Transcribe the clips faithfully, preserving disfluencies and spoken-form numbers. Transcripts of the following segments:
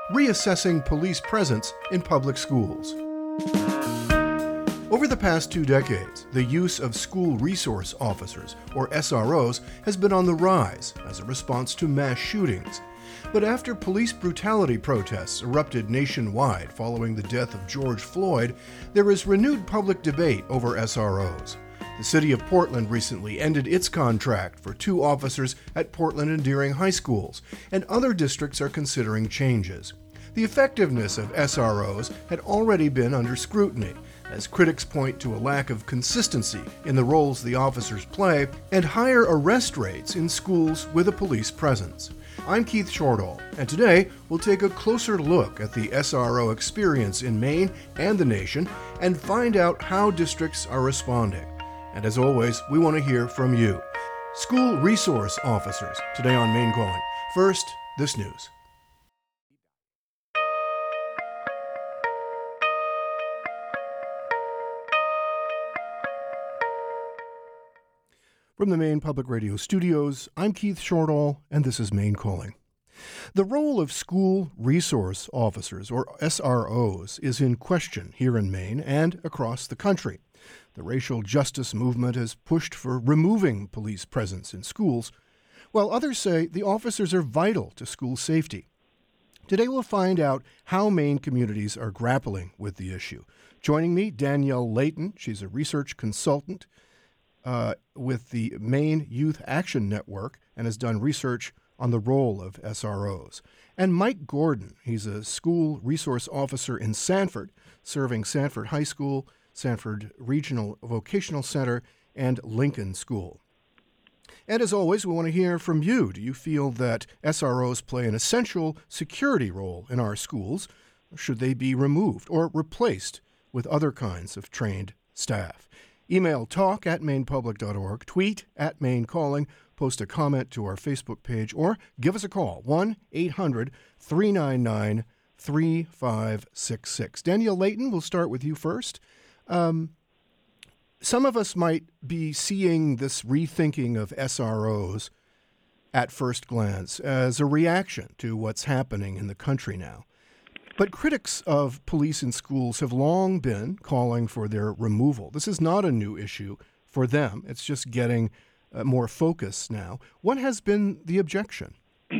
Reassessing Police Presence in Public Schools. Over the past two decades, the use of school resource officers, or S R Os, has been on the rise as a response to mass shootings. But after police brutality protests erupted nationwide following the death of George Floyd, there is renewed public debate over S R Os. The city of Portland recently ended its contract for two officers at Portland and Deering high schools, and other districts are considering changes. The effectiveness of S R Os had already been under scrutiny, as critics point to a lack of consistency in the roles the officers play and higher arrest rates in schools with a police presence. I'm Keith Shortall, and today we'll take a closer look at the S R O experience in Maine and the nation and find out how districts are responding. And as always, we want to hear from you. School resource officers, today on Maine Calling. First, this news. From the Maine Public Radio studios, I'm Keith Shortall, and this is Maine Calling. The role of school resource officers, or S R Os, is in question here in Maine and across the country. The racial justice movement has pushed for removing police presence in schools, while others say the officers are vital to school safety. Today we'll find out how Maine communities are grappling with the issue. Joining me, Danielle Layton. She's a research consultant Uh, with the Maine Youth Action Network and has done research on the role of S R Os. And Mike Gordon, he's a school resource officer in Sanford, serving Sanford High School, Sanford Regional Vocational Center, and Lincoln School. And as always, we want to hear from you. Do you feel that S R Os play an essential security role in our schools? Should they be removed or replaced with other kinds of trained staff? Email talk at maine public dot org, tweet at Maine Calling, post a comment to our Facebook page, or give us a call, one eight hundred three nine nine three five six six. Danielle Layton, we'll start with you first. Um, some of us might be seeing this rethinking of S R Os at first glance as a reaction to what's happening in the country now. But critics of police in schools have long been calling for their removal. This is not a new issue for them. It's just getting uh, more focus now. What has been the objection?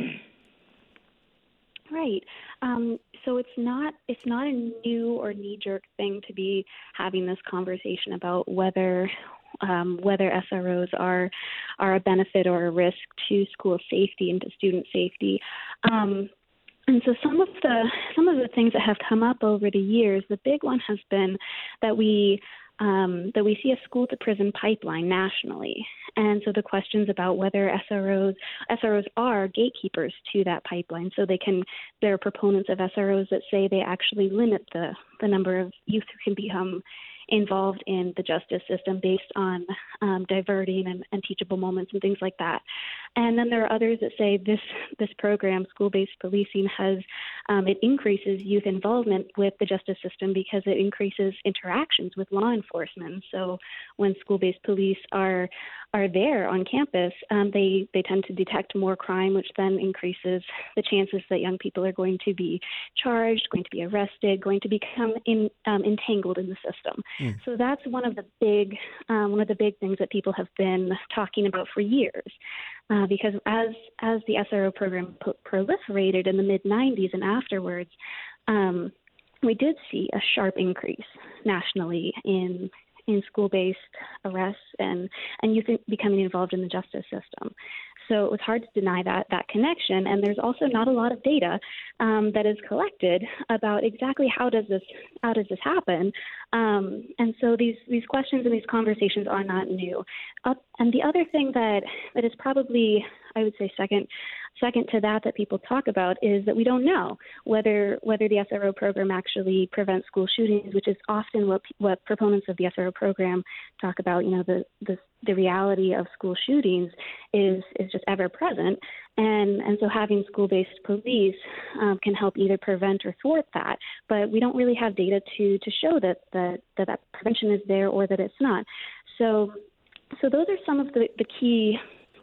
Right. Um, so it's not it's not a new or knee-jerk thing to be having this conversation about whether um, whether S R Os are are a benefit or a risk to school safety and to student safety. Um, And so some of the some of the things that have come up over the years, the big one has been that we um, that we see a school to prison pipeline nationally, and so the questions about whether S R Os S R Os are gatekeepers to that pipeline, so they can there are proponents of S R Os that say they actually limit the the number of youth who can become involved in the justice system based on um, diverting and, and teachable moments and things like that. And then there are others that say this this program, school-based policing, has um, it increases youth involvement with the justice system because it increases interactions with law enforcement. So when school-based police are are there on campus, um, they they tend to detect more crime, which then increases the chances that young people are going to be charged, going to be arrested, going to become in, um, entangled in the system. Mm. So that's one of the big um, one of the big things that people have been talking about for years. Uh, because as as the S R O program pro- proliferated in the mid nineties and afterwards, um, we did see a sharp increase nationally in in school-based arrests and, and youth becoming involved in the justice system. So it was hard to deny that that connection. And there's also not a lot of data um, that is collected about exactly how does this how does this happen. Um, and so these these questions and these conversations are not new. Uh, and the other thing that that is probably, I would say, second second to that that people talk about is that we don't know whether whether the S R O program actually prevents school shootings, which is often what what proponents of the S R O program talk about. You know, the the the reality of school shootings is is just ever present, and and so having school-based police um, can help either prevent or thwart that. But we don't really have data to to show that that that, that prevention is there or that it's not. So so those are some of the, the key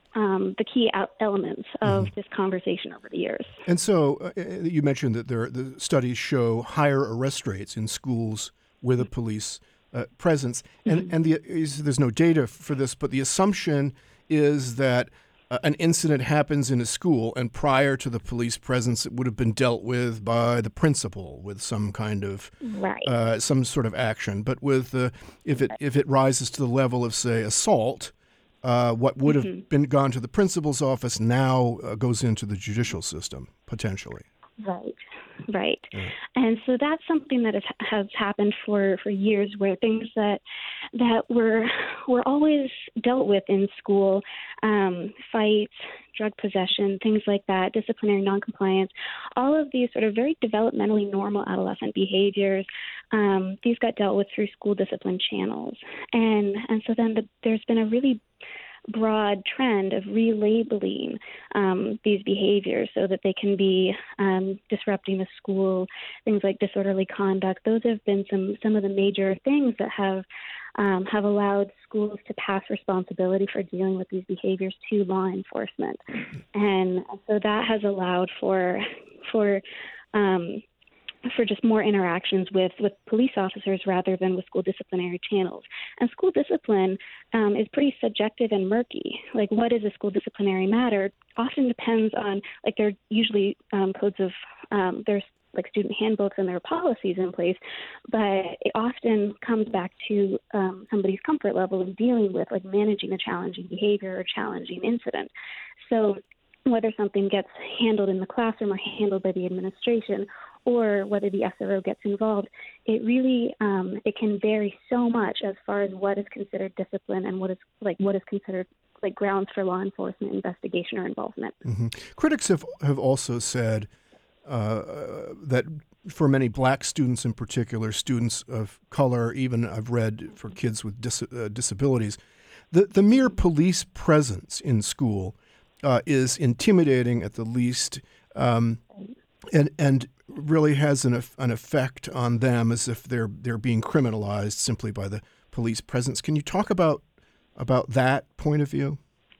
um, the key out- elements of Mm-hmm. this conversation over the years. And so uh, you mentioned that there, the studies show higher arrest rates in schools with a police uh, presence, and Mm-hmm. and the is, there's no data for this, but the assumption is that uh, an incident happens in a school, and prior to the police presence, it would have been dealt with by the principal with some kind of Right. uh, some sort of action. But with uh, if it if it rises to the level of, say, assault, uh, what would have Mm-hmm. been gone to the principal's office now uh, goes into the judicial system potentially. Right, right. Yeah. And so that's something that has, has happened for, for years, where things that that were were always dealt with in school, um, fights, drug possession, things like that, disciplinary noncompliance, all of these sort of very developmentally normal adolescent behaviors, um, these got dealt with through school discipline channels. And, and so then the, there's been a really broad trend of relabeling um, these behaviors so that they can be um, disrupting the school, things like disorderly conduct. Those have been some some of the major things that have um, have allowed schools to pass responsibility for dealing with these behaviors to law enforcement, and so that has allowed for for um, for just more interactions with, with police officers rather than with school disciplinary channels. And school discipline um, is pretty subjective and murky. Like, what is a school disciplinary matter often depends on, like, there are usually um, codes of, um, there's like student handbooks and there are policies in place, but it often comes back to um, somebody's comfort level in dealing with, like, managing a challenging behavior or challenging incident. So whether something gets handled in the classroom or handled by the administration, or whether the S R O gets involved, it really um, it can vary so much as far as what is considered discipline and what is like what is considered like grounds for law enforcement investigation or involvement. Mm-hmm. Critics have have also said uh, that for many black students in particular, students of color, even I've read for kids with dis- uh, disabilities, the the mere police presence in school uh, is intimidating at the least, um, and and really has an an effect on them as if they're they're being criminalized simply by the police presence. Can you talk about about that point of view?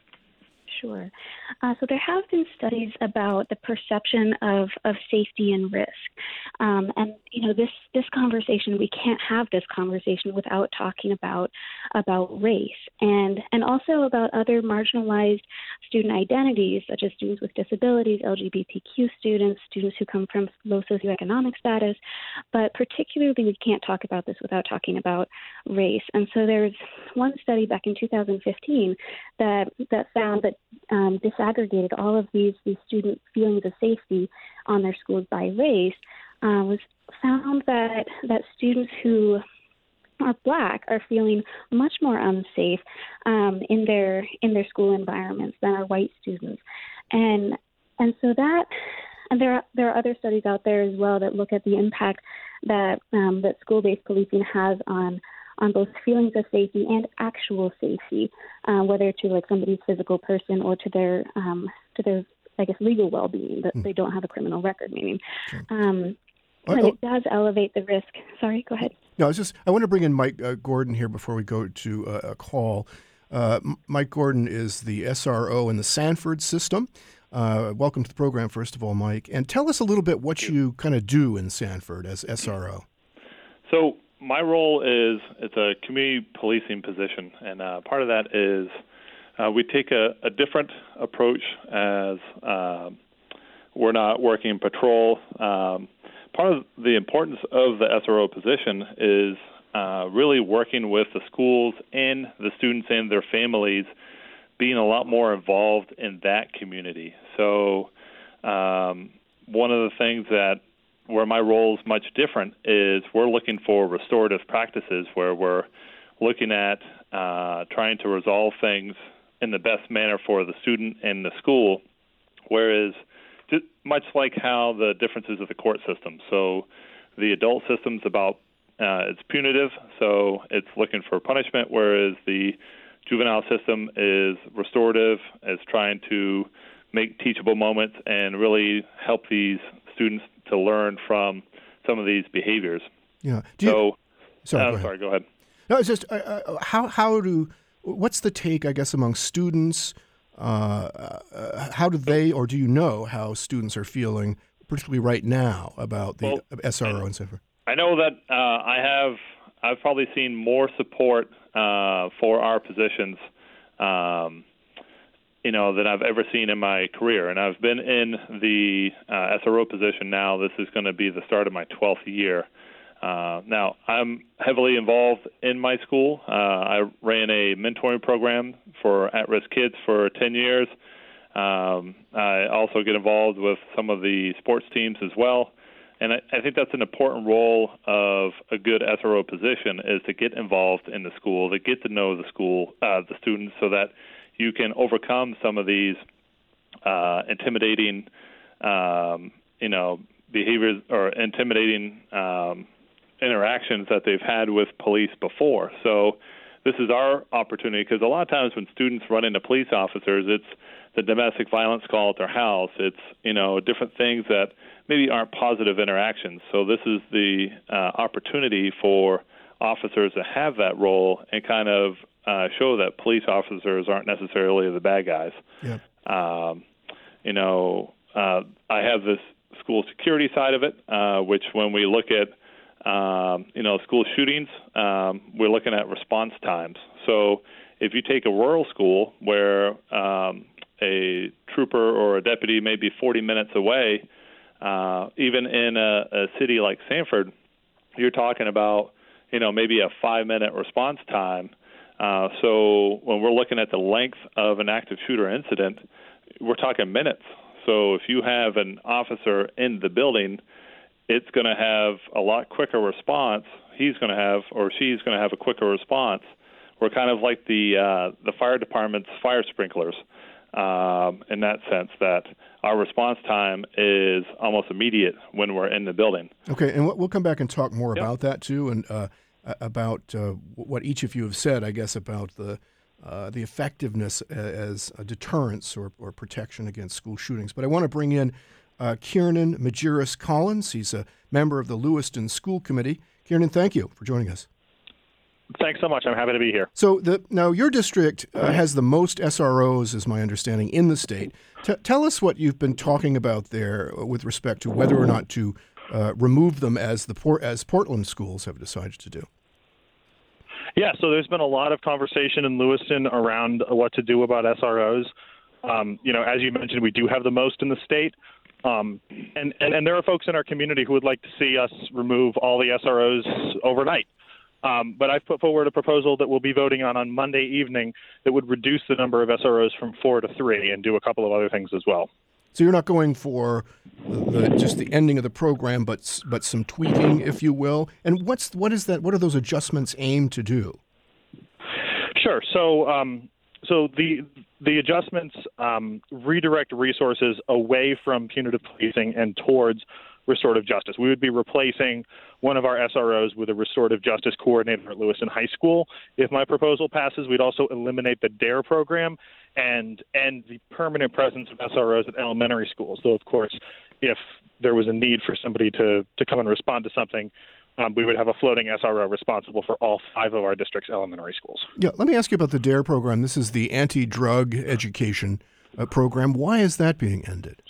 Sure. Uh, so there have been studies about the perception of, of safety and risk. Um, and, you know, this, this conversation, we can't have this conversation without talking about about race and, and also about other marginalized student identities, such as students with disabilities, L G B T Q students, students who come from low socioeconomic status. But particularly, we can't talk about this without talking about race. And so there's one study back in two thousand fifteen that, that found that Um, disaggregated all of these, these student feelings of safety on their schools by race, uh, was found that that students who are black are feeling much more unsafe um, in their in their school environments than are white students, and and so that and there are, there are other studies out there as well that look at the impact that um, that school-based policing has on. on both feelings of safety and actual safety, uh, whether to like somebody's physical person or to their, um, to their, I guess, legal well-being, that mm. they don't have a criminal record, meaning. Sure. Um, but oh, it does elevate the risk. Sorry, go ahead. No, I was just, I want to bring in Mike uh, Gordon here before we go to uh, a call. Uh, Mike Gordon is the S R O in the Sanford system. Uh, welcome to the program, first of all, Mike. And tell us a little bit what you kind of do in Sanford as S R O. So, my role is it's a community policing position, and uh, part of that is uh, we take a, a different approach as uh, we're not working patrol. Um, part of the importance of the S R O position is uh, really working with the schools and the students and their families, being a lot more involved in that community. So um, one of the things that where my role is much different is we're looking for restorative practices where we're looking at uh, trying to resolve things in the best manner for the student and the school, whereas just much like how the differences of the court system. So the adult system's about, uh, it's punitive, so it's looking for punishment, whereas the juvenile system is restorative, is trying to make teachable moments and really help these students to learn from some of these behaviors. Yeah. Do you, so, sorry, uh, go sorry, go ahead. No, it's just uh, uh, how how do what's the take, I guess, among students uh, how do they, or do you know how students are feeling, particularly right now, about the well, S R O and so forth? I know that uh, I have, I've probably seen more support uh, for our positions, um, you know, than I've ever seen in my career. And I've been in the uh, S R O position now. This is going to be the start of my twelfth year. Uh, now, I'm heavily involved in my school. Uh, I ran a mentoring program for at-risk kids for ten years. Um, I also get involved with some of the sports teams as well. And I, I think that's an important role of a good S R O position, is to get involved in the school, to get to know the school, uh, the students, so that you can overcome some of these uh, intimidating, um, you know, behaviors or intimidating um, interactions that they've had with police before. So this is our opportunity, because a lot of times when students run into police officers, it's the domestic violence call at their house. It's, you know, different things that maybe aren't positive interactions. So this is the uh, opportunity for officers to have that role and kind of uh, show that police officers aren't necessarily the bad guys. Yeah. Um, you know, uh, I have this school security side of it, uh, which when we look at Um, you know, school shootings, um, we're looking at response times. So if you take a rural school where um, a trooper or a deputy may be forty minutes away, uh, even in a, a city like Sanford, you're talking about, you know, maybe a five-minute response time. Uh, so when we're looking at the length of an active shooter incident, we're talking minutes. So if you have an officer in the building, it's going to have a lot quicker response. He's going to have, or she's going to have a quicker response. We're kind of like the uh, the fire department's fire sprinklers um, in that sense, that our response time is almost immediate when we're in the building. Okay, and we'll come back and talk more yep. about that too, and uh, about uh, what each of you have said, I guess, about the uh, the effectiveness as a deterrence or, or protection against school shootings. But I want to bring in Uh, Kiernan Majerus Collins. He's a member of the Lewiston School Committee. Kiernan, thank you for joining us. Thanks so much. I'm happy to be here. So the, now your district uh, has the most S R Os, is my understanding, in the state. T- tell us what you've been talking about there with respect to whether or not to uh, remove them, as the Port- as Portland schools have decided to do. Yeah, so there's been a lot of conversation in Lewiston around what to do about S R Os. Um, you know, as you mentioned, we do have the most in the state. Um, and, and, and there are folks in our community who would like to see us remove all the S R Os overnight. Um, but I've put forward a proposal that we'll be voting on on Monday evening that would reduce the number of S R Os from four to three and do a couple of other things as well. So you're not going for the, the, just the ending of the program, but but some tweaking, if you will. And what's what is that? What are those adjustments aimed to do? Sure. So um, so the the adjustments um, redirect resources away from punitive policing and towards restorative justice. We would be replacing one of our S R Os with a restorative justice coordinator at Lewiston High School. If my proposal passes, we'd also eliminate the DARE program and end the permanent presence of S R Os at elementary schools. Though, of course, if there was a need for somebody to, to come and respond to something, um, we would have a floating S R O responsible for all five of our district's elementary schools. Yeah, let me ask you about the DARE program. This is the anti-drug education uh, program. Why is that being ended?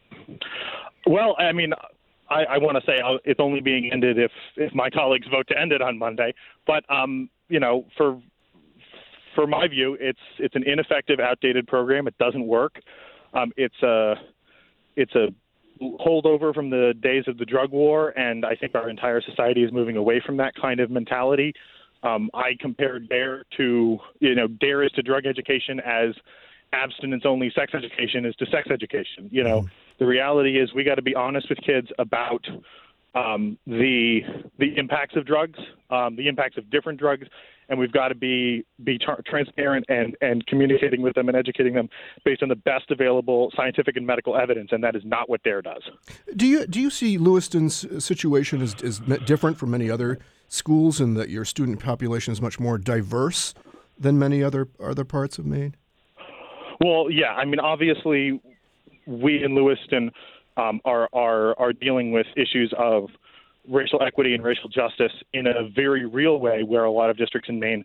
Well, I mean, I, I want to say it's only being ended if, if my colleagues vote to end it on Monday. But, um, you know, for for my view, it's it's an ineffective, outdated program. It doesn't work. Um, it's a it's a holdover from the days of the drug war, and I think our entire society is moving away from that kind of mentality. Um, I compared DARE to, you know, DARE is to drug education as abstinence-only sex education is to sex education. You know, the reality is we got to be honest with kids about um, the the impacts of drugs, um, the impacts of different drugs, and we've got to be be tra- transparent and, and communicating with them and educating them based on the best available scientific and medical evidence, and that is not what DARE does. Do you do you see Lewiston's situation as, as different from many other schools in that your student population is much more diverse than many other other parts of Maine? Well, yeah. I mean, obviously, we in Lewiston um, are, are are dealing with issues of racial equity and racial justice in a very real way, where a lot of districts in Maine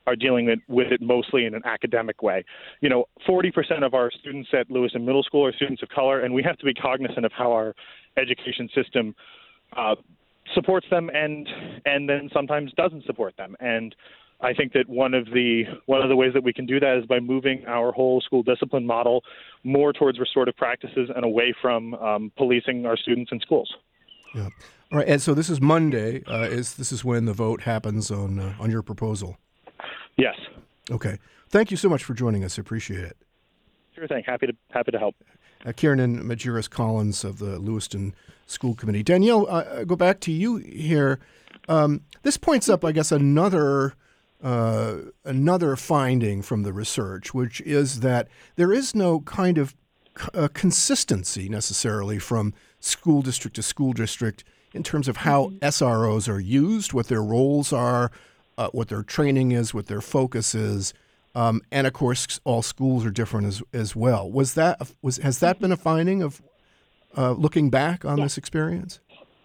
are dealing with, with it mostly in an academic way. You know, forty percent of our students at Lewiston Middle School are students of color, and we have to be cognizant of how our education system uh, supports them and and then sometimes doesn't support them. And I think that one of the one of the ways that we can do that is by moving our whole school discipline model more towards restorative practices and away from um, policing our students in schools. Yeah. All right. And so this is Monday. Uh, is this is when the vote happens on uh, on your proposal? Yes. Okay. Thank you so much for joining us. I appreciate it. Sure thing. Happy to happy to help. Uh, Kiernan Majerus-Collins of the Lewiston School Committee. Danielle, uh, I go back to you here. Um, this points up, I guess, another. Uh, another finding from the research, which is that there is no kind of uh, consistency necessarily from school district to school district in terms of how mm-hmm. S R Os are used, what their roles are, uh, what their training is, what their focus is, um, and of course, all schools are different as as well. Was that was has that been a finding of uh, looking back on yeah. this experience?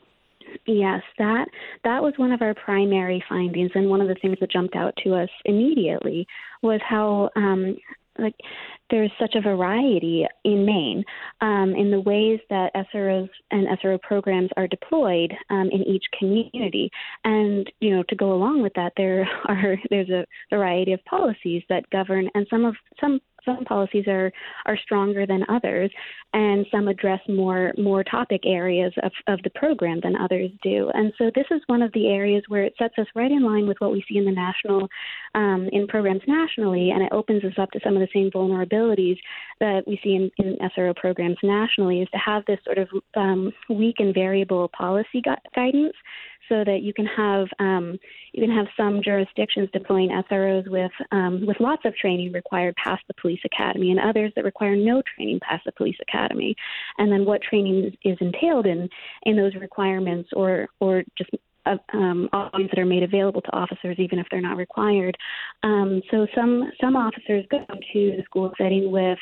Yes, that that was one of our primary findings, and one of the things that jumped out to us immediately was how um, like there's such a variety in Maine um, in the ways that S R Os and S R O programs are deployed um, in each community. And you know, to go along with that, there are there's a variety of policies that govern, and some of some. Some policies are, are stronger than others, and some address more more topic areas of, of the program than others do. And so this is one of the areas where it sets us right in line with what we see in the national, um, in programs nationally, and it opens us up to some of the same vulnerabilities that we see in, in S R O programs nationally, is to have this sort of um, weak and variable policy gu- guidance, so that you can have um, you can have some jurisdictions deploying S R Os with um, with lots of training required past the police academy, and others that require no training past the police academy. And then what training is, is entailed in in those requirements, or or just uh, um, options that are made available to officers, even if they're not required. Um, so some some officers go to the school setting with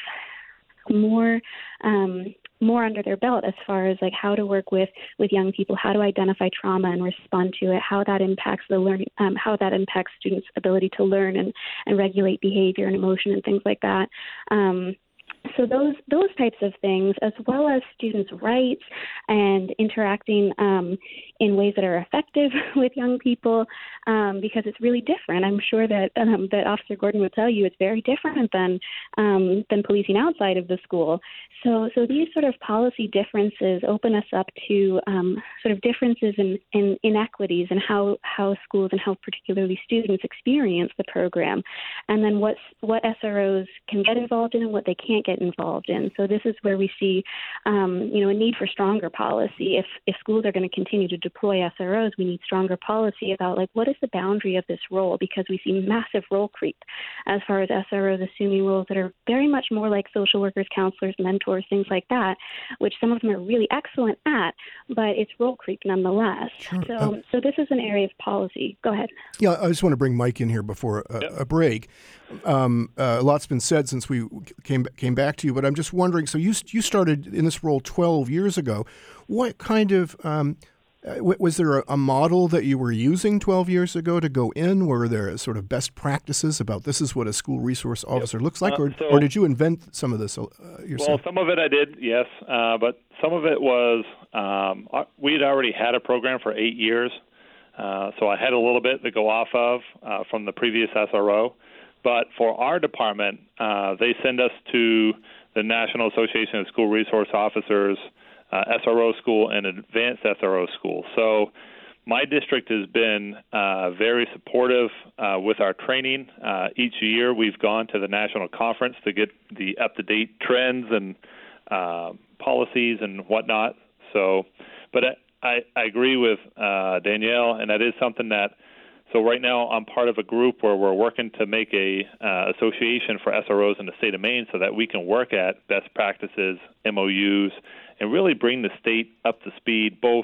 more um, more under their belt as far as like how to work with, with young people, how to identify trauma and respond to it, how that impacts the learning, um, how that impacts students' ability to learn and, and regulate behavior and emotion and things like that. Um, So those those types of things, as well as students' rights and interacting um, in ways that are effective with young people, um, because it's really different. I'm sure that um, that Officer Gordon would tell you it's very different than um, than policing outside of the school. So so these sort of policy differences open us up to um, sort of differences in, in inequities in how, how schools and how particularly students experience the program, and then what's, what S R Os can get involved in and what they can't get involved in. So this is where we see, um, you know, a need for stronger policy. If if schools are going to continue to deploy S R Os, we need stronger policy about like what is the boundary of this role, because we see massive role creep as far as S R Os assuming roles that are very much more like social workers, counselors, mentors, things like that, which some of them are really excellent at, but it's role creep nonetheless. Sure. So Uh, so this is an area of policy. Go ahead. Yeah, I just want to bring Mike in here before a, Yep. a break. Um, uh, a lot's been said since we came came back to you, but I'm just wondering. So you you started in this role twelve years ago. What kind of um, uh, was there a, a model that you were using twelve years ago to go in? Were there sort of best practices about this is what a school resource officer Yep. looks like, Uh, or so- or did you invent some of this uh, yourself? Well, some of it I did, yes, uh, but some of it was um, uh, we'd already had a program for eight years, uh, so I had a little bit to go off of uh, from the previous S R O. But for our department, uh, they send us to the National Association of School Resource Officers, uh, S R O school, and advanced S R O school. So my district has been uh, very supportive uh, with our training. Uh, each year we've gone to the national conference to get the up-to-date trends and uh, policies and whatnot. So, but I, I agree with uh, Danielle, and that is something that So right now I'm part of a group where we're working to make a uh, association for S R Os in the state of Maine so that we can work at best practices, M O Us, and really bring the state up to speed both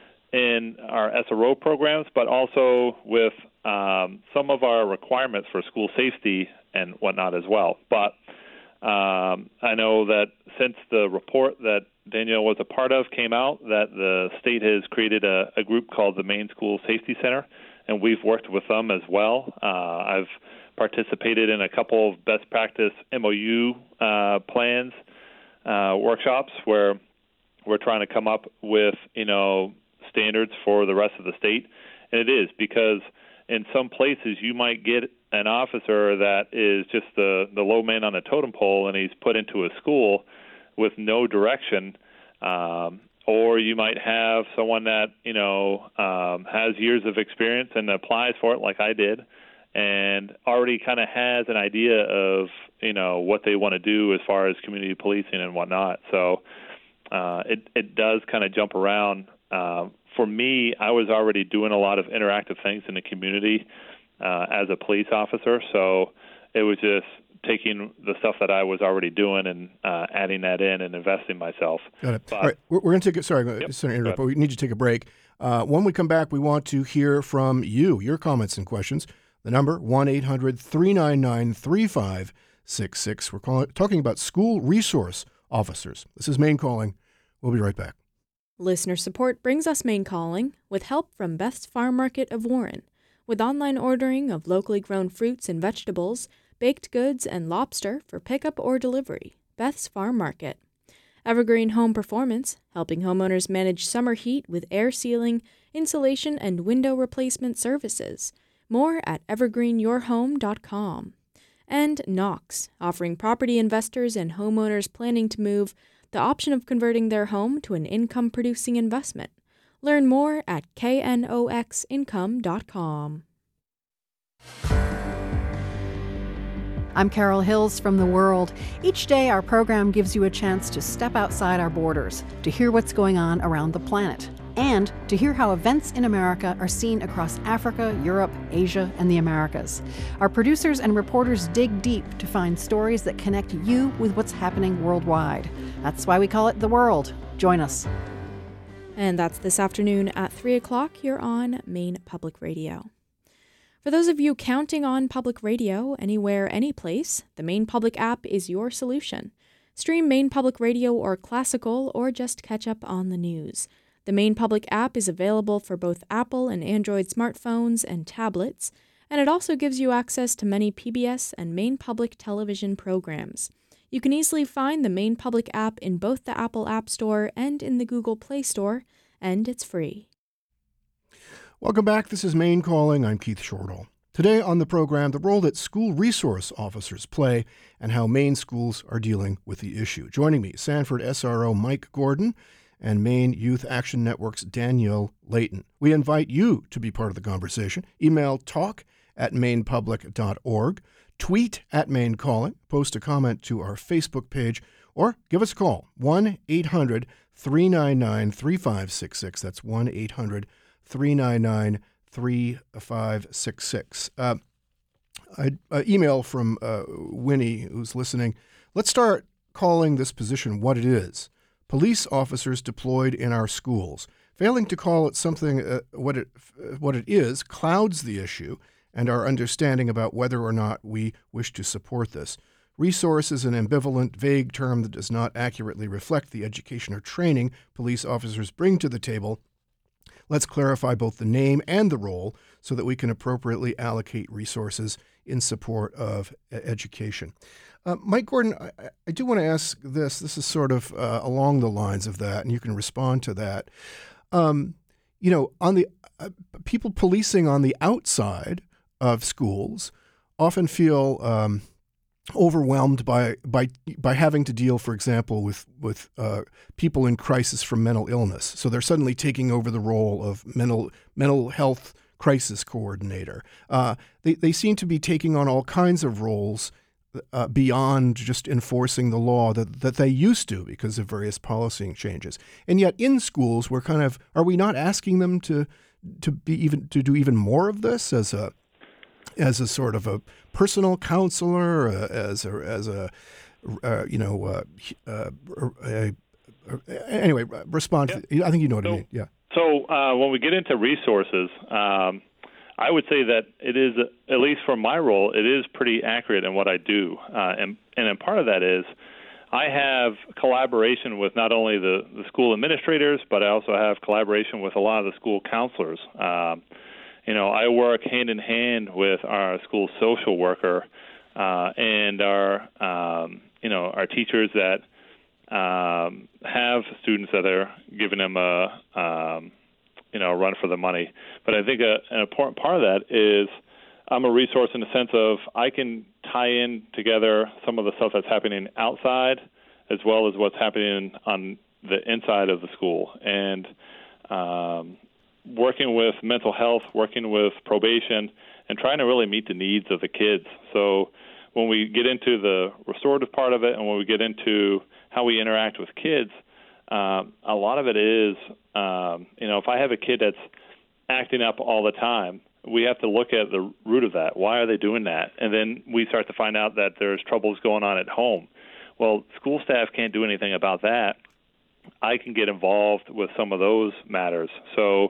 in our S R O programs but also with um, some of our requirements for school safety and whatnot as well. But um, I know that since the report that Danielle was a part of came out, that the state has created a, a group called the Maine School Safety Center, and we've worked with them as well. Uh, I've participated in a couple of best practice M O U uh, plans uh, workshops where we're trying to come up with, you know, standards for the rest of the state. And it is because in some places you might get an officer that is just the, the low man on the totem pole, and he's put into a school with no direction. Um, or you might have someone that, you know, um, has years of experience and applies for it like I did, and already kind of has an idea of, you know, what they want to do as far as community policing and whatnot. So uh, it, it does kind of jump around. Uh, for me, I was already doing a lot of interactive things in the community uh, as a police officer, so it was just taking the stuff that I was already doing and uh, adding that in and investing myself. Got it. But, All right, we're, we're going to take a, sorry, yep, sorry to interrupt, but we need to take a break. Uh, when we come back, we want to hear from you, your comments and questions. The number, one eight hundred three nine nine three five six six. We're calling, talking about school resource officers. This is Maine Calling. We'll be right back. Listener support brings us Maine Calling with help from Beth's Farm Market of Warren. With online ordering of locally grown fruits and vegetables, baked goods, and lobster for pickup or delivery, Beth's Farm Market. Evergreen Home Performance, helping homeowners manage summer heat with air sealing, insulation, and window replacement services. More at evergreen your home dot com. And Knox, offering property investors and homeowners planning to move the option of converting their home to an income-producing investment. Learn more at K N O X income dot com. I'm Carol Hills from The World. Each day, our program gives you a chance to step outside our borders, to hear what's going on around the planet, and to hear how events in America are seen across Africa, Europe, Asia, and the Americas. Our producers and reporters dig deep to find stories that connect you with what's happening worldwide. That's why we call it The World. Join us. And that's this afternoon at three o'clock here on Maine Public Radio. For those of you counting on public radio anywhere, anyplace, the Maine Public app is your solution. Stream Maine Public Radio or Classical, or just catch up on the news. The Maine Public app is available for both Apple and Android smartphones and tablets, and it also gives you access to many P B S and Maine Public television programs. You can easily find the Maine Public app in both the Apple App Store and in the Google Play Store, and it's free. Welcome back. This is Maine Calling. I'm Keith Shortall. Today on the program, the role that school resource officers play and how Maine schools are dealing with the issue. Joining me, Sanford S R O Mike Gordon and Maine Youth Action Network's Danielle Layton. We invite you to be part of the conversation. Email talk at maine public dot org, tweet at Maine Calling, post a comment to our Facebook page, or give us a call, one eight hundred three nine nine three five six six. That's one eight hundred three nine nine three five six six. Uh, an email from uh, Winnie, who's listening. Let's start calling this position what it is. Police officers deployed in our schools. Failing to call it something uh, what it what it is clouds the issue and our understanding about whether or not we wish to support this. Resource is an ambivalent, vague term that does not accurately reflect the education or training police officers bring to the table. Let's clarify both the name and the role so that we can appropriately allocate resources in support of education. Uh, Mike Gordon, I, I do want to ask this. This is sort of uh, along the lines of that, and you can respond to that. Um, you know, on the uh, people policing on the outside of schools often feel um, overwhelmed by by by having to deal, for example, with with uh, people in crisis from mental illness. So they're suddenly taking over the role of mental mental health crisis coordinator. Uh, they they seem to be taking on all kinds of roles uh, beyond just enforcing the law that that they used to because of various policy changes. And yet, in schools, we're kind of are we not asking them to to be even to do even more of this as a as a sort of a personal counselor, uh, as a, as a uh, you know, uh, uh, uh, uh, anyway, respond. Yeah. To, I think you know what so, I mean. Yeah. So uh, when we get into resources, um, I would say that it is, at least for my role, it is pretty accurate in what I do. Uh, and, and part of that is I have collaboration with not only the, the school administrators, but I also have collaboration with a lot of the school counselors. Um, you know, I work hand in hand with our school social worker uh, and our, um, you know, our teachers that um, have students that are giving them a, um, you know, a run for the money. But I think a, an important part of that is I'm a resource in the sense of I can tie in together some of the stuff that's happening outside as well as what's happening on the inside of the school. And um, working with mental health, working with probation, and trying to really meet the needs of the kids. So when we get into the restorative part of it and when we get into how we interact with kids, um, a lot of it is, um, you know, if I have a kid that's acting up all the time, we have to look at the root of that. Why are they doing that? And then we start to find out that there's troubles going on at home. Well, school staff can't do anything about that. I can get involved with some of those matters. So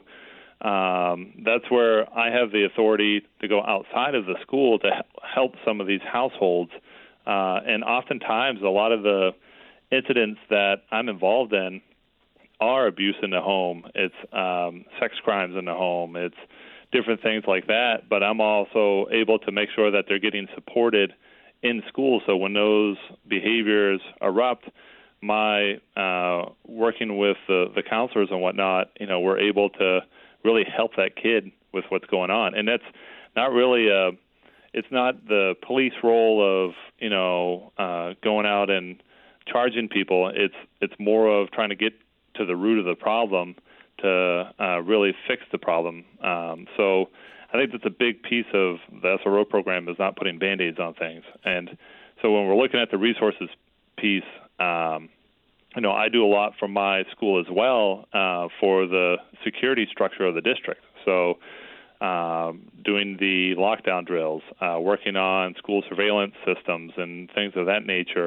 um, that's where I have the authority to go outside of the school to help some of these households. Uh, and oftentimes, a lot of the incidents that I'm involved in are abuse in the home. It's um, sex crimes in the home. It's different things like that. But I'm also able to make sure that they're getting supported in school. So when those behaviors erupt, my uh, working with the, the counselors and whatnot, you know, we're able to really help that kid with what's going on. And that's not really a, it's not the police role of, you know, uh, going out and charging people. It's it's more of trying to get to the root of the problem to uh, really fix the problem. Um, so I think that's a big piece of the S R O program is not putting Band-Aids on things. And so when we're looking at the resources piece, um, you know, I do a lot from my school as well uh, for the security structure of the district. So um, doing the lockdown drills, uh, working on school surveillance systems and things of that nature.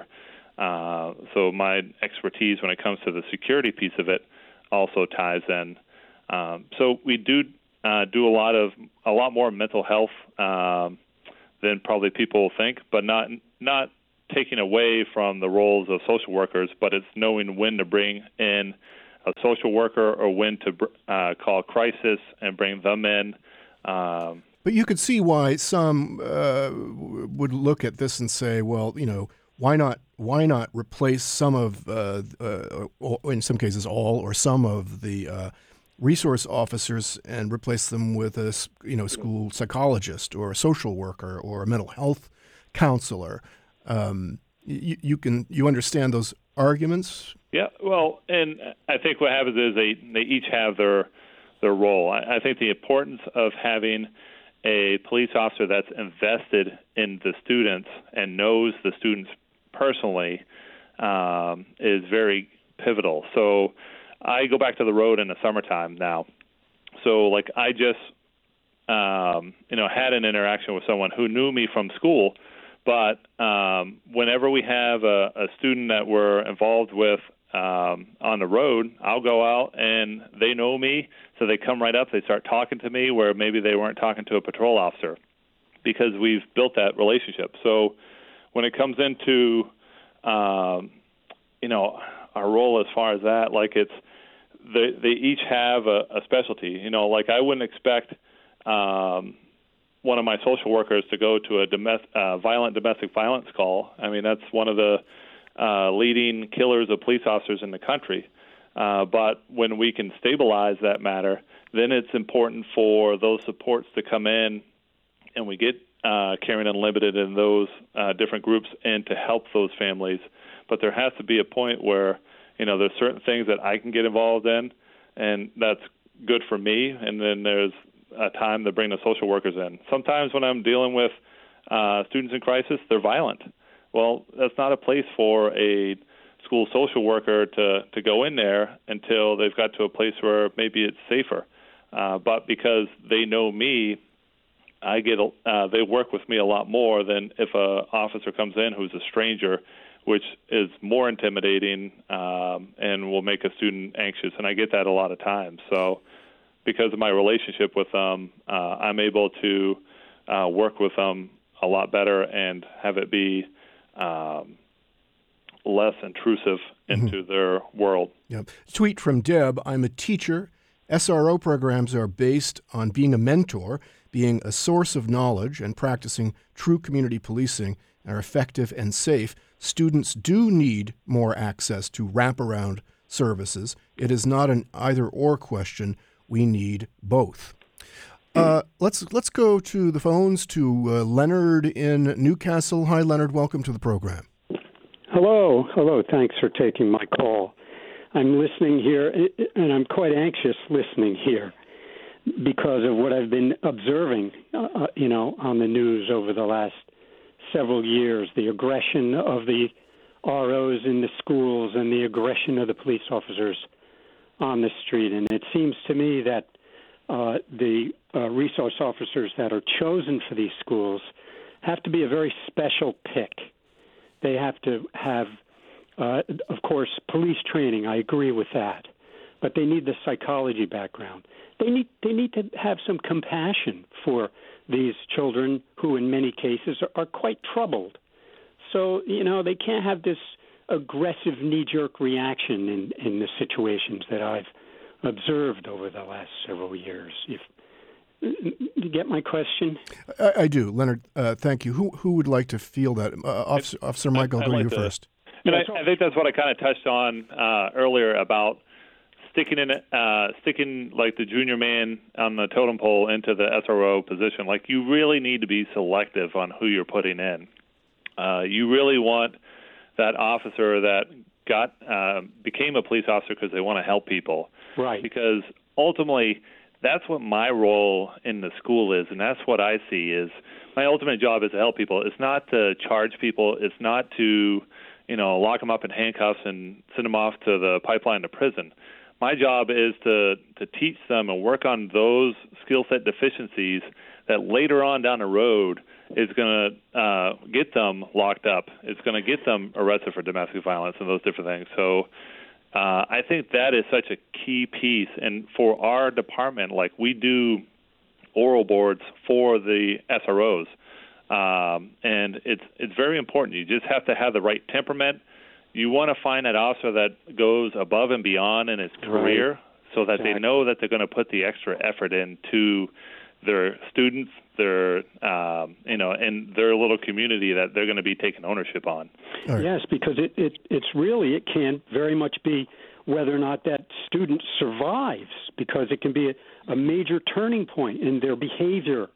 Uh, so my expertise when it comes to the security piece of it also ties in. Um, so we do uh, do a lot of a lot more mental health um, than probably people think, but not not taking away from the roles of social workers, but it's knowing when to bring in a social worker or when to uh, call crisis and bring them in. Um, but you could see why some uh, would look at this and say, well, you know, why not why not replace some of, uh, uh, or in some cases all or some of the uh, resource officers and replace them with a, you know, school psychologist or a social worker or a mental health counselor. Um, you, you can you understand those arguments? Yeah, well, and I think what happens is they, they each have their their role. I, I think the importance of having a police officer that's invested in the students and knows the students personally um, is very pivotal. So I go back to the road in the summertime now. So like I just um, you know had an interaction with someone who knew me from school. But um, whenever we have a, a student that we're involved with um, on the road, I'll go out and they know me, so they come right up. They start talking to me where maybe they weren't talking to a patrol officer because we've built that relationship. So when it comes into, um, you know, our role as far as that, like it's they, they each have a, a specialty. You know, like I wouldn't expect um, – one of my social workers to go to a domestic, uh, violent domestic violence call. I mean, that's one of the uh, leading killers of police officers in the country. Uh, but when we can stabilize that matter, then it's important for those supports to come in and we get uh, Caring Unlimited and those uh, different groups in to help those families. But there has to be a point where, you know, there's certain things that I can get involved in, and that's good for me, and then there's a time to bring the social workers in. Sometimes when I'm dealing with uh, students in crisis, they're violent. Well, that's not a place for a school social worker to, to go in there until they've got to a place where maybe it's safer. Uh, but because they know me, I get uh, they work with me a lot more than if a officer comes in who's a stranger, which is more intimidating um, and will make a student anxious. And I get that a lot of times. So because of my relationship with them, uh, I'm able to uh, work with them a lot better and have it be um, less intrusive into mm-hmm. their world. Yep. Tweet from Deb, I'm a teacher S R O programs are based on being a mentor, being a source of knowledge, and practicing true community policing are effective and safe. Students do need more access to wraparound services. It is not an either-or question. We need both. Uh, let's let's go to the phones to uh, Leonard in Newcastle. Hi, Leonard. Welcome to the program. Hello. Hello. Thanks for taking my call. I'm listening here, and I'm quite anxious listening here because of what I've been observing, uh, you know, on the news over the last several years, the aggression of the R Os in the schools and the aggression of the police officers on the street. And it seems to me that uh, the uh, resource officers that are chosen for these schools have to be a very special pick. They have to have, uh, of course, police training. I agree with that. But they need the psychology background. They need they need to have some compassion for these children who, in many cases, are, are quite troubled. So, you know, they can't have this aggressive knee-jerk reaction in, in the situations that I've observed over the last several years. If, you get my question? I, I do. Leonard, uh, thank you. Who who would like to feel that? Uh, Officer, Officer Michael, I'll go to you first. And I, I think that's what I kind of touched on uh, earlier about sticking in, uh, sticking like the junior man on the totem pole into the S R O position. Like, you really need to be selective on who you're putting in. Uh, you really want that officer that got uh, became a police officer because they want to help people. Right. Because ultimately, that's what my role in the school is, and that's what I see is my ultimate job is to help people. It's not to charge people. It's not to, you know, lock them up in handcuffs and send them off to the pipeline to prison. My job is to, to teach them and work on those skill set deficiencies that later on down the road is going to uh, get them locked up. It's going to get them arrested for domestic violence and those different things. So uh, I think that is such a key piece. And for our department, like, we do oral boards for the S R Os. Um, and it's it's very important. You just have to have the right temperament. You want to find that officer that goes above and beyond in his career, right, so that exactly. they know that they're going to put the extra effort into their students, their um, you know, and their little community that they're going to be taking ownership on. Right. Yes, because it, it it's really it can very much be whether or not that student survives, because it can be a, a major turning point in their behavior.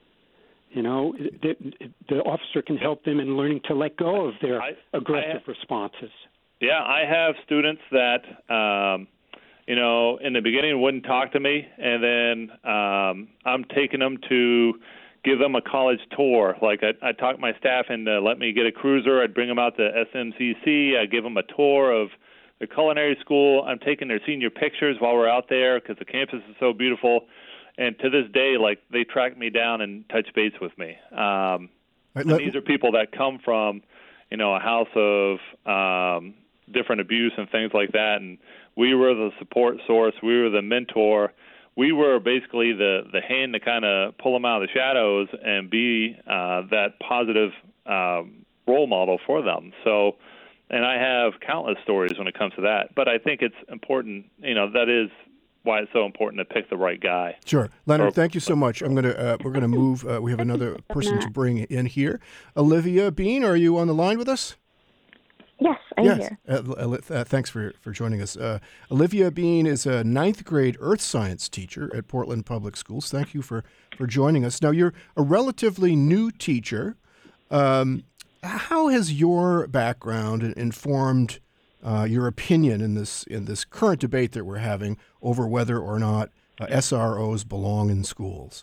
You know, the, the officer can help them in learning to let go of their I, aggressive I, responses. Yeah, I have students that, um, you know, in the beginning wouldn't talk to me, and then um, I'm taking them to give them a college tour. Like, I, I talk my staff into let me get a cruiser. I'd bring them out to S M C C. I'd give them a tour of the culinary school. I'm taking their senior pictures while we're out there because the campus is so beautiful. And to this day, like, they track me down and touch base with me. Um, and these are people that come from, you know, a house of um, different abuse and things like that. And we were the support source. We were the mentor. We were basically the, the hand to kind of pull them out of the shadows and be uh, that positive um, role model for them. So, and I have countless stories when it comes to that. But I think it's important, you know, that is why it's so important to pick the right guy. Sure. Leonard, thank you so much. I'm going to, uh, we're going to move. Uh, we have another person to bring in here. Olivia Bean, are you on the line with us? Yes, I'm yes. here. Uh, uh, thanks for, for joining us. Uh, Olivia Bean is a ninth grade earth science teacher at Portland Public Schools. Thank you for, for joining us. Now, you're a relatively new teacher. Um, how has your background informed Uh, your opinion in this in this current debate that we're having over whether or not uh, S R Os belong in schools?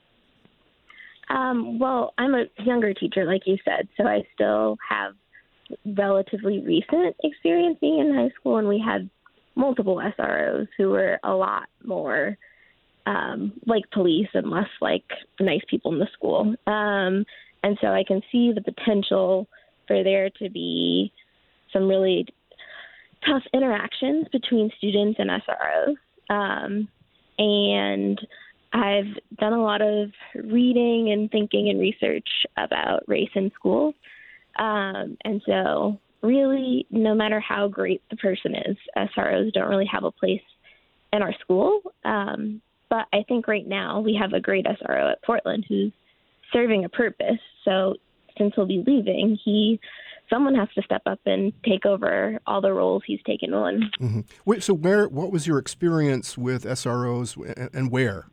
Um, well, I'm a younger teacher, like you said, so I still have relatively recent experience being in high school, and we had multiple S R Os who were a lot more um, like police and less like nice people in the school. Um, and so I can see the potential for there to be some really tough interactions between students and S R Os. Um, and I've done a lot of reading and thinking and research about race in schools. Um, and so really, no matter how great the person is, S R Os don't really have a place in our school. Um, but I think right now we have a great S R O at Portland who's serving a purpose. So since he'll be leaving, he someone has to step up and take over all the roles he's taken on. Mm-hmm. Wait, so where? What was your experience with S R Os, and where?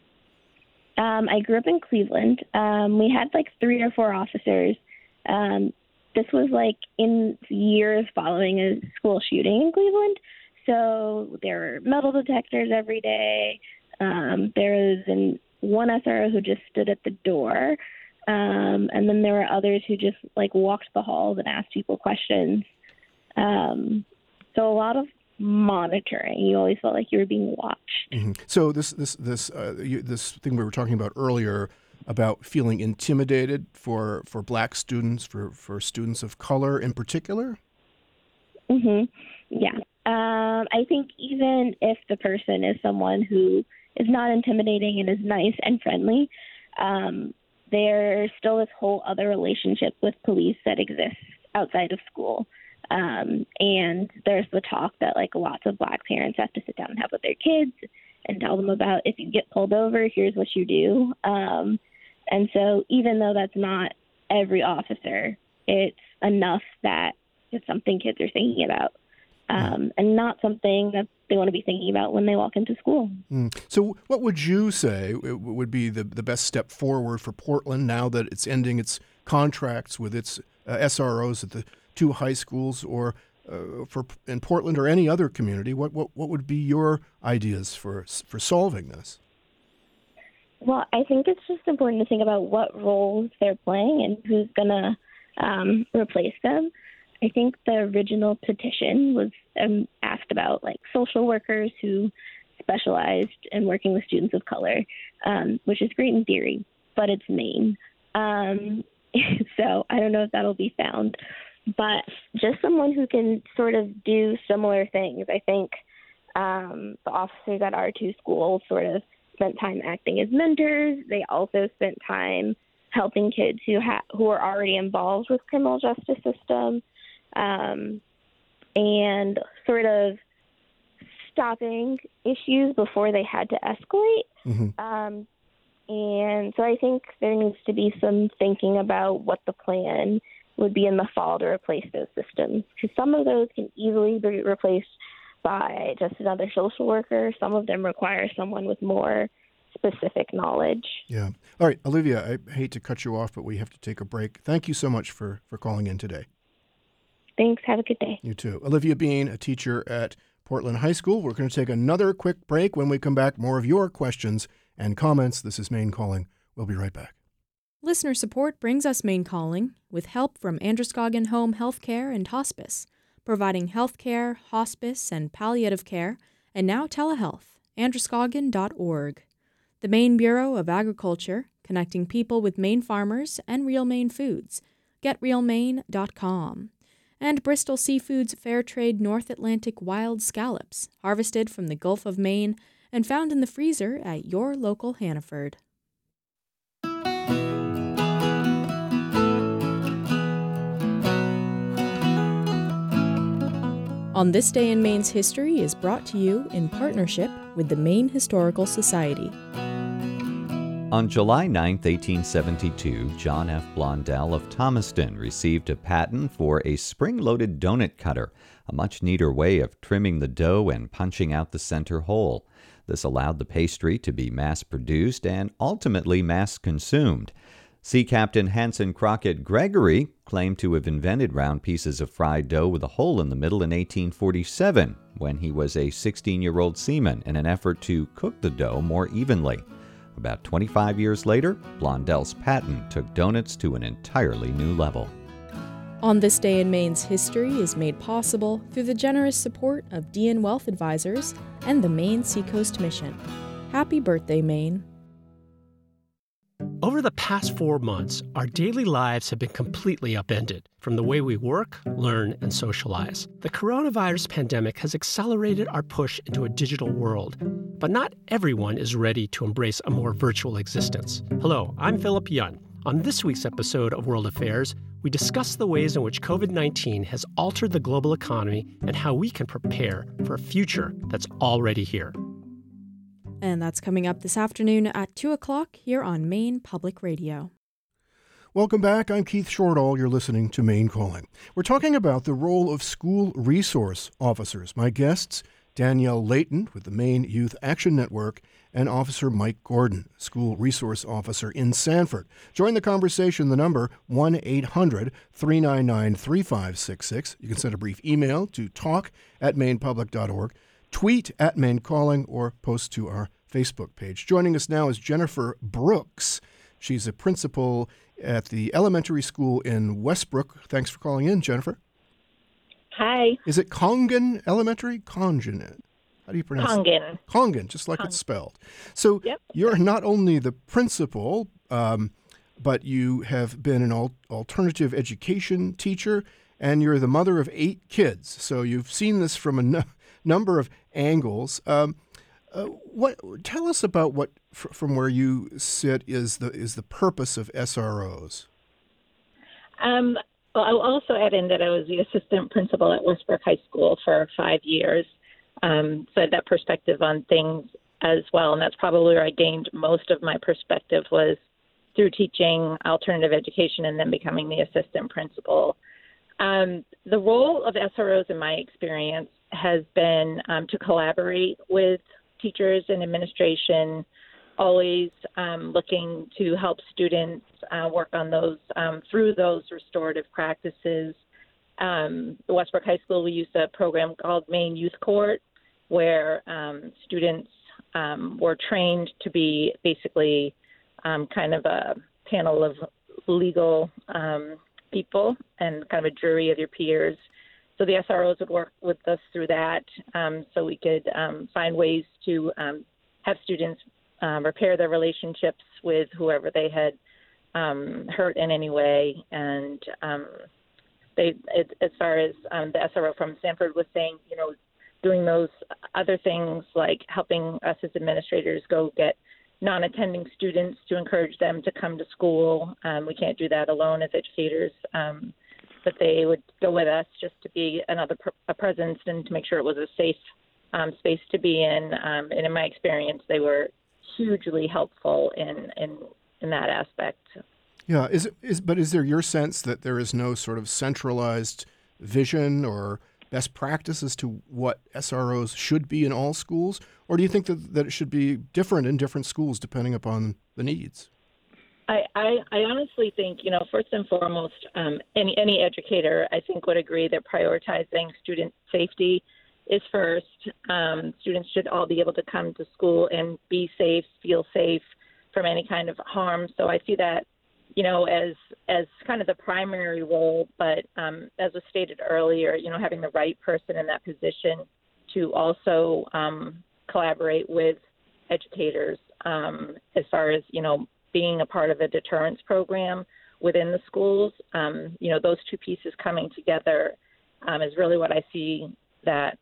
Um, I grew up in Cleveland. Um, we had like three or four officers. Um, this was like in years following a school shooting in Cleveland. So there were metal detectors every day. Um, there was an, one S R O who just stood at the door. Um, and then there were others who just like walked the halls and asked people questions. Um, so a lot of monitoring. You always felt like you were being watched. Mm-hmm. So this this this uh, you, this thing we were talking about earlier about feeling intimidated for, for black students, for, for students of color in particular? Mm-hmm. Yeah. Um, I think even if the person is someone who is not intimidating and is nice and friendly, um, there's still this whole other relationship with police that exists outside of school. Um, and there's the talk that like lots of black parents have to sit down and have with their kids and tell them about, if you get pulled over, here's what you do. Um, and so even though that's not every officer, it's enough that it's something kids are thinking about. Um, and not something that they want to be thinking about when they walk into school. Mm. So what would you say would be the, the best step forward for Portland now that it's ending its contracts with its uh, S R Os at the two high schools, or uh, for in Portland or any other community? What, what what would be your ideas for for solving this? Well, I think it's just important to think about what roles they're playing and who's going to um, replace them. I think the original petition was um, asked about like social workers who specialized in working with students of color, um, which is great in theory, but it's Maine. Um, so I don't know if that'll be found, but just someone who can sort of do similar things. I think um, the officers at our two schools sort of spent time acting as mentors. They also spent time helping kids who ha- who are already involved with criminal justice system. Um, and sort of stopping issues before they had to escalate. Mm-hmm. Um, and so I think there needs to be some thinking about what the plan would be in the fall to replace those systems, because some of those can easily be replaced by just another social worker. Some of them require someone with more specific knowledge. Yeah. All right, Olivia, I hate to cut you off, but we have to take a break. Thank you so much for, for calling in today. Thanks. Have a good day. You too. Olivia Bean, a teacher at Portland High School. We're going to take another quick break. When we come back, more of your questions and comments. This is Maine Calling. We'll be right back. Listener support brings us Maine Calling, with help from Androscoggin Home Health Care and Hospice, providing health care, hospice, and palliative care, and now telehealth. Androscoggin dot org. The Maine Bureau of Agriculture, connecting people with Maine farmers and real Maine foods. get real maine dot com. And Bristol Seafood's Fairtrade North Atlantic wild scallops, harvested from the Gulf of Maine and found in the freezer at your local Hannaford. On This Day in Maine's History is brought to you in partnership with the Maine Historical Society. On July ninth, eighteen seventy-two, John F. Blondell of Thomaston received a patent for a spring-loaded donut cutter, a much neater way of trimming the dough and punching out the center hole. This allowed the pastry to be mass-produced and ultimately mass-consumed. Sea Captain Hanson Crockett Gregory claimed to have invented round pieces of fried dough with a hole in the middle in eighteen forty-seven, when he was a sixteen-year-old seaman in an effort to cook the dough more evenly. About twenty-five years later, Blondell's patent took donuts to an entirely new level. On This Day in Maine's History is made possible through the generous support of D N Wealth Advisors and the Maine Seacoast Mission. Happy birthday, Maine. Over the past four months, our daily lives have been completely upended, from the way we work, learn, and socialize. The coronavirus pandemic has accelerated our push into a digital world, but not everyone is ready to embrace a more virtual existence. Hello, I'm Philip Yun. On this week's episode of World Affairs, we discuss the ways in which covid nineteen has altered the global economy and how we can prepare for a future that's already here. And that's coming up this afternoon at two o'clock here on Maine Public Radio. Welcome back. I'm Keith Shortall. You're listening to Maine Calling. We're talking about the role of school resource officers. My guests, Danielle Layton with the Maine Youth Action Network and Officer Mike Gordon, School Resource Officer in Sanford. Join the conversation, the number one eight hundred three nine nine three five six six. You can send a brief email to talk at mainepublic dot org, tweet at Maine Calling, or post to our Facebook page. Joining us now is Jennifer Brooks. She's a principal at the elementary school in Westbrook. Thanks for calling in, Jennifer. Hi. Is it Congan Elementary? Congan. How do you pronounce it? Congan. Congan, just like Cong- it's spelled. So yep. You're not only the principal, um, but you have been an al- alternative education teacher, and you're the mother of eight kids. So you've seen this from a no- number of angles. Um, uh, what? Tell us about what, f- from where you sit, is the is the purpose of S R Os. Um, well, I'll also add in that I was the assistant principal at Westbrook High School for five years. Um, so I had that perspective on things as well, and that's probably where I gained most of my perspective was through teaching alternative education and then becoming the assistant principal. Um, the role of S R Os in my experience has been um, to collaborate with teachers and administration, always um, looking to help students uh, work on those um, through those restorative practices. Um, at Westbrook High School, we used a program called Maine Youth Court, where um, students um, were trained to be basically um, kind of a panel of legal um, people and kind of a jury of your peers. So the S R Os would work with us through that, um, so we could um, find ways to um, have students um, repair their relationships with whoever they had um, hurt in any way. And um, they, it, as far as um, the S R O from Sanford was saying, you know, doing those other things like helping us as administrators go get non-attending students to encourage them to come to school. Um, we can't do that alone as educators, um, but they would go with us just to be another pr- a presence and to make sure it was a safe um, space to be in. Um, and in my experience, they were hugely helpful in, in, in that aspect. Yeah, is it is but is there your sense that there is no sort of centralized vision or best practice as to what S R Os should be in all schools? Or do you think that, that it should be different in different schools depending upon the needs? I, I, I honestly think, you know, first and foremost, um, any, any educator, I think, would agree that prioritizing student safety is first. Um, students should all be able to come to school and be safe, feel safe from any kind of harm. So I see that, you know, as as kind of the primary role, but um, as was stated earlier, you know, having the right person in that position to also um, collaborate with educators um, as far as, you know, being a part of a deterrence program within the schools. Um, you know, those two pieces coming together um, is really what I see that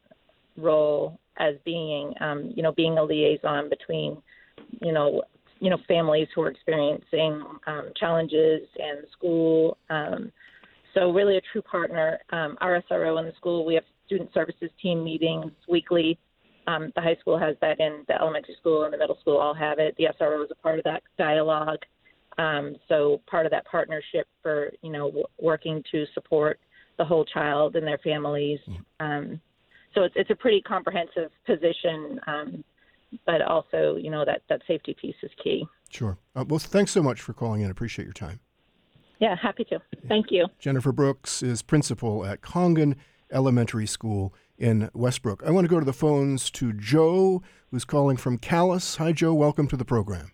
role as being, um, you know, being a liaison between, you know, you know, families who are experiencing um, challenges in school. Um, so really a true partner. Um, our S R O in the school, we have student services team meetings weekly. Um, the high school has that, in the elementary school and the middle school all have it. The S R O is a part of that dialogue. Um, so part of that partnership for, you know, w- working to support the whole child and their families. Um, so it's, it's a pretty comprehensive position, um, but also, you know, that, that safety piece is key. Sure. Uh, well, thanks so much for calling in. I appreciate your time. Yeah, happy to. Thank you. Jennifer Brooks is principal at Congan Elementary School in Westbrook. I want to go to the phones to Joe, who's calling from Calais. Hi, Joe. Welcome to the program.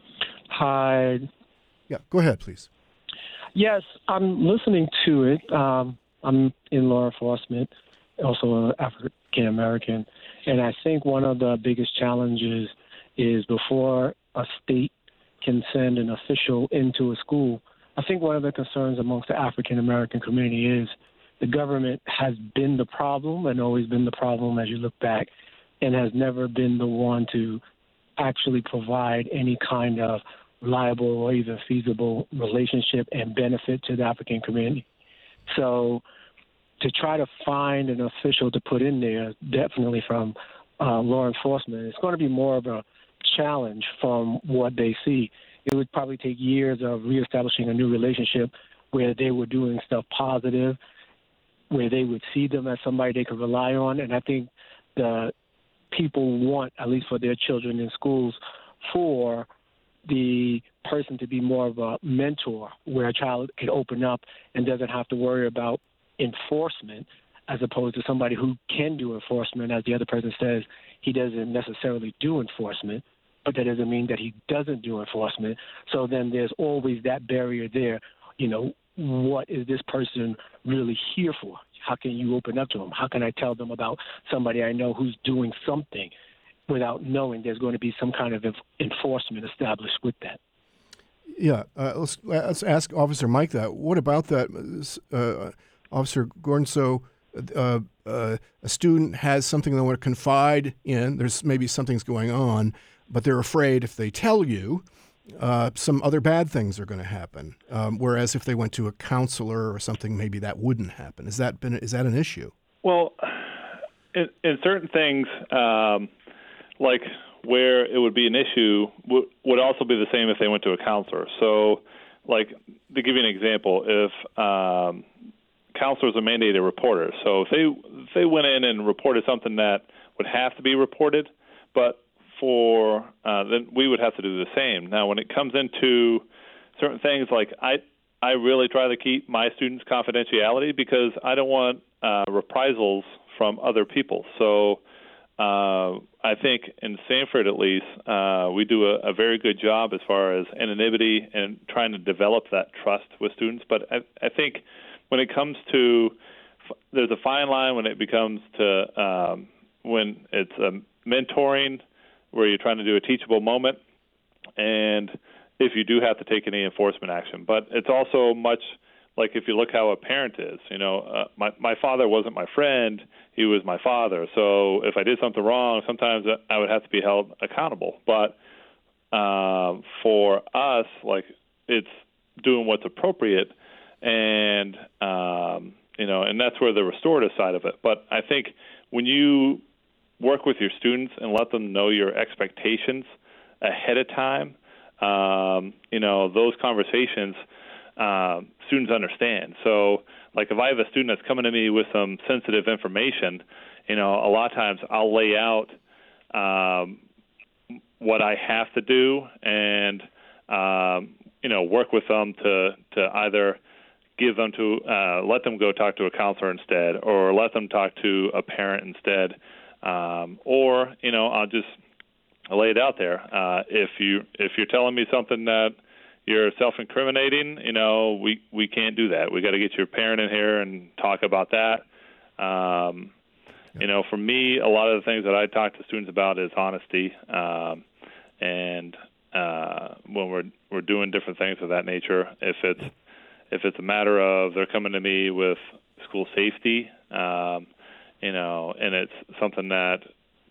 Hi. Yeah, go ahead, please. Yes, I'm listening to it. Um, I'm in law enforcement, also an African American, and I think one of the biggest challenges is before a state can send an official into a school, I think one of the concerns amongst the African American community is the government has been the problem and always been the problem as you look back, and has never been the one to actually provide any kind of reliable or even feasible relationship and benefit to the African community. So to try to find an official to put in there, definitely from uh, law enforcement, it's going to be more of a challenge from what they see. It would probably take years of reestablishing a new relationship where they were doing stuff positive, where they would see them as somebody they could rely on. And I think the people want, at least for their children in schools, for the person to be more of a mentor where a child can open up and doesn't have to worry about enforcement, as opposed to somebody who can do enforcement. As the other person says, he doesn't necessarily do enforcement, but that doesn't mean that he doesn't do enforcement. So then there's always that barrier there. You know, what is this person really here for? How can you open up to them? How can I tell them about somebody I know who's doing something without knowing there's going to be some kind of enforcement established with that? Yeah, uh, let's let's ask Officer Mike that. What about that, uh, Officer Gordon? So uh, uh, a student has something they want to confide in. There's maybe something's going on, but they're afraid if they tell you, uh, some other bad things are going to happen. Um, whereas if they went to a counselor or something, maybe that wouldn't happen. Is that been is that an issue? Well, in, in certain things. Um, Like where it would be an issue w- would also be the same if they went to a counselor. So, like, to give you an example, if um, counselors are mandated reporters, so if they if they went in and reported something that would have to be reported, but for uh, then we would have to do the same. Now, when it comes into certain things, like I I really try to keep my students' confidentiality because I don't want uh, reprisals from other people. So. Uh, I think in Sanford, at least, uh, we do a, a very good job as far as anonymity and trying to develop that trust with students. But I, I think when it comes to, there's a fine line when it becomes to um, when it's um, mentoring, where you're trying to do a teachable moment, and if you do have to take any enforcement action. But it's also much like if you look how a parent is. You know, uh, my my father wasn't my friend. He was my father. So if I did something wrong, sometimes I would have to be held accountable. But uh, for us, like, it's doing what's appropriate, and um, you know, and that's where the restorative side of it. But I think when you work with your students and let them know your expectations ahead of time, um, you know, those conversations uh, students understand. So, like, if I have a student that's coming to me with some sensitive information, you know, a lot of times I'll lay out um, what I have to do and, um, you know, work with them to, to either give them to, uh, let them go talk to a counselor instead, or let them talk to a parent instead. Um, or, you know, I'll just lay it out there. Uh, if you, if you're telling me something that you're self-incriminating, you know, we, we can't do that. We got to get your parent in here and talk about that. Um, you know, for me, a lot of the things that I talk to students about is honesty. Um, and uh, when we're we're doing different things of that nature, if it's if it's a matter of they're coming to me with school safety, um, you know, and it's something that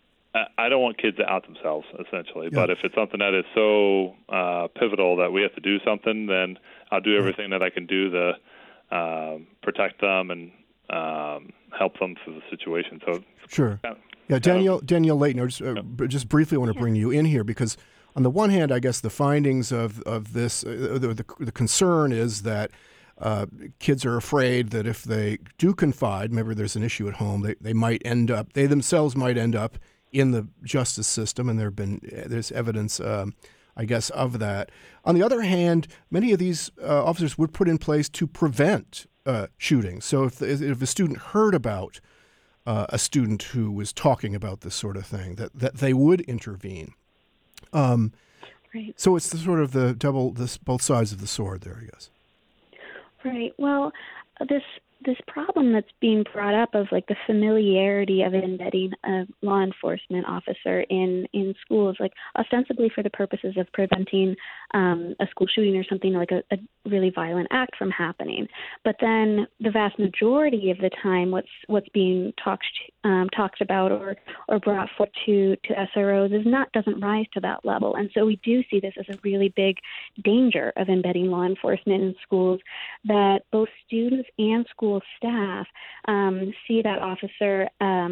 I don't want kids to out themselves, essentially. Yeah. But if it's something that is so uh, pivotal that we have to do something, then I'll do everything that I can do to uh, protect them and um, help them through the situation. So sure. Kind of, yeah, Danielle, Danielle Layton, I just, uh, yeah. just briefly want to bring you in here because on the one hand, I guess the findings of, of this, uh, the, the, the concern is that Uh, kids are afraid that if they do confide, maybe there's an issue at home, they, they might end up, they themselves might end up in the justice system, and there have been there's evidence, um, I guess, of that. On the other hand, many of these uh, officers were put in place to prevent uh, shootings. So if if a student heard about uh, a student who was talking about this sort of thing, that, that they would intervene. Um, right. So it's the sort of the double, this both sides of the sword there, I guess. Right. Well, this this problem that's being brought up of like the familiarity of embedding a law enforcement officer in, in schools, like ostensibly for the purposes of preventing um, a school shooting or something like a, a really violent act from happening. But then the vast majority of the time, what's what's being talked um, talked about or or brought forth to to S R Os is not doesn't rise to that level. And so we do see this as a really big danger of embedding law enforcement in schools, that both students and school staff um, see that officer um,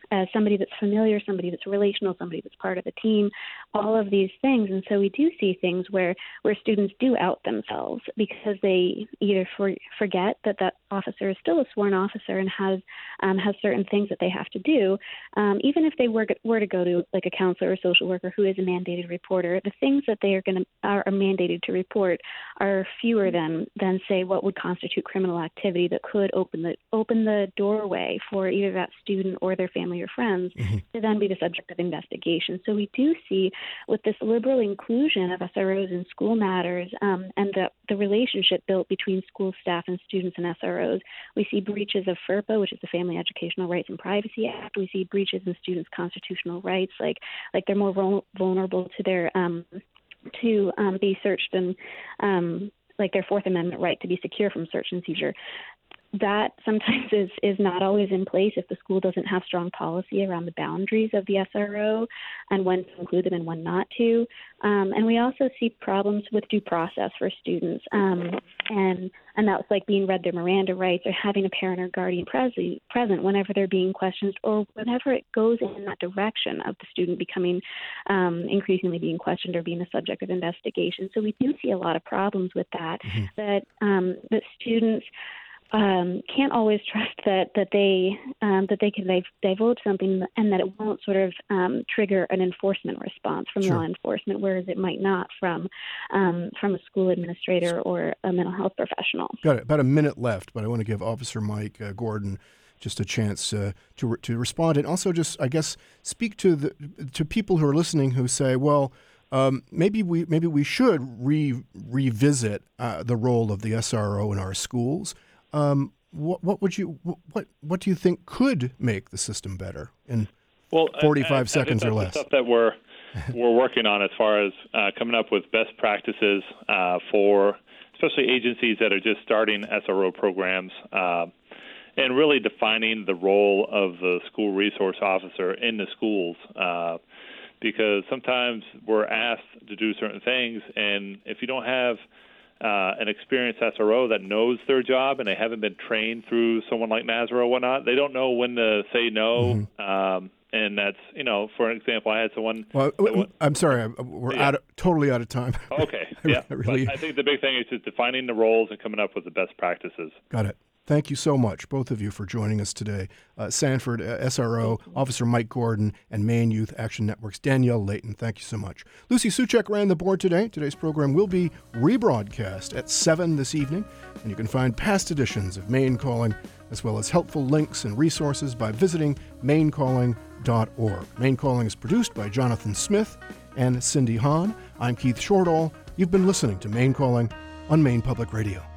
as somebody that's familiar, somebody that's relational, somebody that's part of a team, all of these things. And so we do see things where, where students do out themselves because they either for, forget that that officer is still a sworn officer and has um, has certain things that they have to do. Um, even if they were, were to go to like a counselor or social worker who is a mandated reporter, the things that they are going to are mandated to report are fewer than than say what would constitute criminal activity that could open the open the doorway for either that student or their family or friends mm-hmm. to then be the subject of investigation. So we do see with this liberal inclusion of S R Os in school matters um, and the, the relationship built between school staff and students and S R Os, we see breaches of FERPA, which is the Family Educational Rights and Privacy Act. We see breaches in students' constitutional rights, like like they're more vul- vulnerable to their um, to um, be searched and um, like their Fourth Amendment right to be secure from search and seizure. That sometimes is, is not always in place if the school doesn't have strong policy around the boundaries of the S R O and when to include them and when not to. Um, and we also see problems with due process for students. Um, and and that's like being read their Miranda rights or having a parent or guardian present, present whenever they're being questioned or whenever it goes in that direction of the student becoming um, increasingly being questioned or being the subject of investigation. So we do see a lot of problems with that, mm-hmm. that um, that students Um, can't always trust that that they um, that they can div- divulge something and that it won't sort of um, trigger an enforcement response from sure. law enforcement, whereas it might not from um, from a school administrator or a mental health professional. Got it. About a minute left, but I want to give Officer Mike uh, Gordon just a chance uh, to re- to respond, and also just I guess speak to the to people who are listening who say, well, um, maybe we maybe we should re- revisit uh, the role of the S R O in our schools. Um, what, what would you what what do you think could make the system better in well, forty-five I, I, seconds I or think less? That's the stuff that we're we're working on as far as uh, coming up with best practices uh, for especially agencies that are just starting S R O programs, uh, and really defining the role of the school resource officer in the schools. Uh, because sometimes we're asked to do certain things, and if you don't have Uh, an experienced S R O that knows their job and they haven't been trained through someone like NASRA or whatnot, they don't know when to say no. Mm-hmm. Um, and that's, you know, for example, I had someone. Well, went, I'm sorry, we're yeah. out of, totally out of time. Okay, yeah. I, really, I think the big thing is just defining the roles and coming up with the best practices. Got it. Thank you so much, both of you, for joining us today. Uh, Sanford uh, S R O, Officer Mike Gordon, and Maine Youth Action Network's Danielle Layton. Thank you so much. Lucy Suchek ran the board today. Today's program will be rebroadcast at seven this evening, and you can find past editions of Maine Calling, as well as helpful links and resources by visiting maine calling dot org. Maine Calling is produced by Jonathan Smith and Cindy Hahn. I'm Keith Shortall. You've been listening to Maine Calling on Maine Public Radio.